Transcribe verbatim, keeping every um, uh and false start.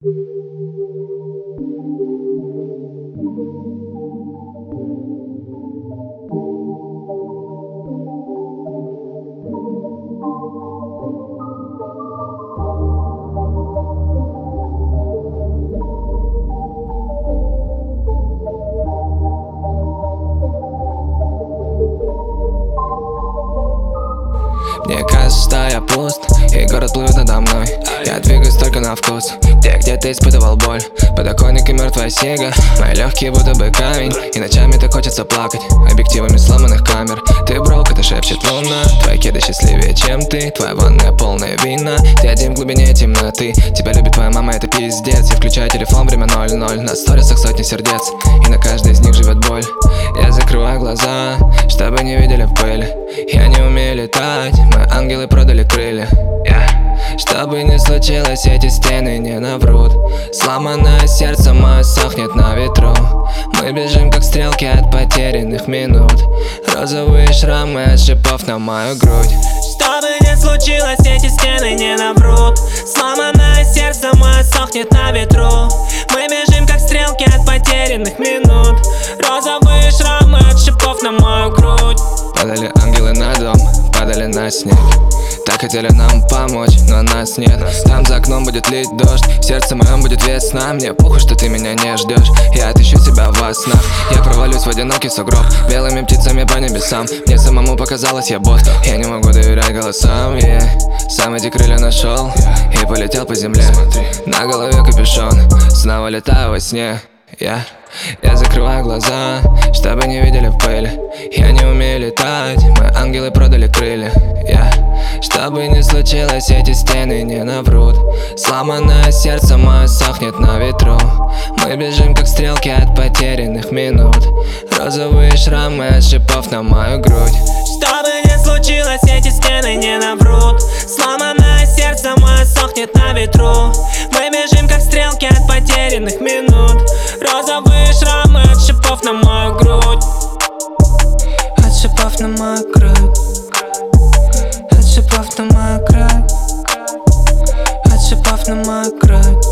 Мне кажется, что я пуст, и город плывет надо мной. Я двигаюсь только на вкус, где где-то испытывал боль. Подоконник и мертвая сига, мои легкие будто бы камень. И ночами так хочется плакать объективами сломанных камер. Ты брок, это шепчет луна, твои кеды счастливее, чем ты. Твоя ванная полная вина, ты один в глубине темноты. Тебя любит твоя мама, это пиздец. Я включаю телефон, время ноль ноль. На сторисах сотни сердец, и на каждой из них живет боль. Я закрываю глаза, чтобы не видели в пыли. Я не умею летать, мои ангелы продали крылья, yeah. Чтобы не случилось, эти стены не наврут. Сломанное сердце мое сохнет на ветру. Мы бежим как стрелки от потерянных минут. Розовые шрамы от шипов на мою грудь. Что бы ни случилось, эти стены не наврут. Сломанное сердце мое сохнет на ветру. Мы бежим как стрелки от потерянных минут. Розовые шрамы от шипов на мою грудь. Падали ангелы на дом, падали на снег. Так хотели нам помочь, но нас нет. Там за окном будет лить дождь, в сердце моем будет весна. Мне похуй, что ты меня не ждешь, я отыщу тебя во снах. Я провалюсь в одинокий сугроб, белыми птицами по небесам. Мне самому показалось, я бот, я не могу доверять голосам, yeah. Сам эти крылья нашел и полетел по земле. На голове капюшон, снова летаю во сне, yeah. Я закрываю глаза, чтобы не видели в пыли. Я не умею летать, мои ангелы продали крылья, yeah. Чтобы не случилось, эти стены не наврут. Сломанное сердце мое сохнет на ветру. Мы бежим как стрелки от потерянных минут. Розовые шрамы от шипов на мою грудь. Что бы ни случилось, эти стены не наврут. Сломанное сердце мое сохнет на ветру. Мы бежим как стрелки от потерянных минут. Розовые шрамы от шипов на мою грудь. От шипов на мою грудь. От шипов на мою грудь. От шипов на мою грудь.